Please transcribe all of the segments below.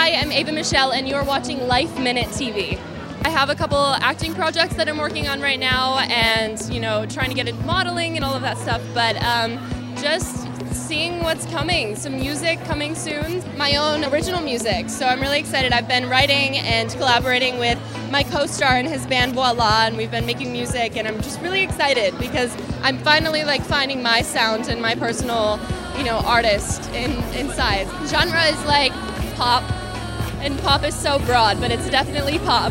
Hi, I'm Ava Michelle, and you're watching Life Minute TV. I have a couple acting projects that I'm working on right now, and trying to get into modeling and all of that stuff. But just seeing what's coming. Some music coming soon. My own original music. So I'm really excited. I've been writing and collaborating with my co-star and his band Voila, and we've been making music, and I'm just really excited because I'm finally finding my sound and my personal, artist inside. Genre is like pop, and pop is so broad, but it's definitely pop.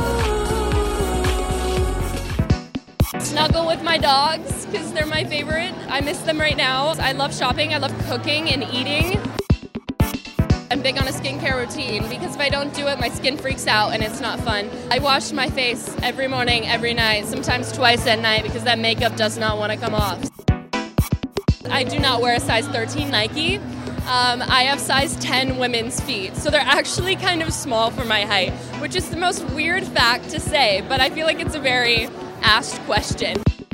Snuggle with my dogs because they're my favorite. I miss them right now. I love shopping, I love cooking and eating. I'm big on a skincare routine because if I don't do it, my skin freaks out and it's not fun. I wash my face every morning, every night, sometimes twice at night because that makeup does not want to come off. I do not wear a size 13 Nike. I have size 10 women's feet, so they're actually kind of small for my height, which is the most weird fact to say, but I feel like it's a very asked question.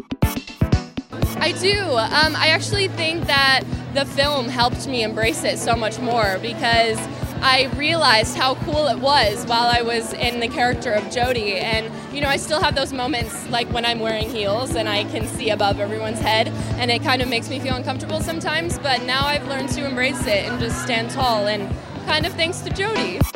I do. I actually think that the film helped me embrace it so much more because I realized how cool it was while I was in the character of Jodie. And, I still have those moments like when I'm wearing heels and I can see above everyone's head, and it kind of makes me feel uncomfortable sometimes, but now I've learned to embrace it and just stand tall, and kind of thanks to Jodie.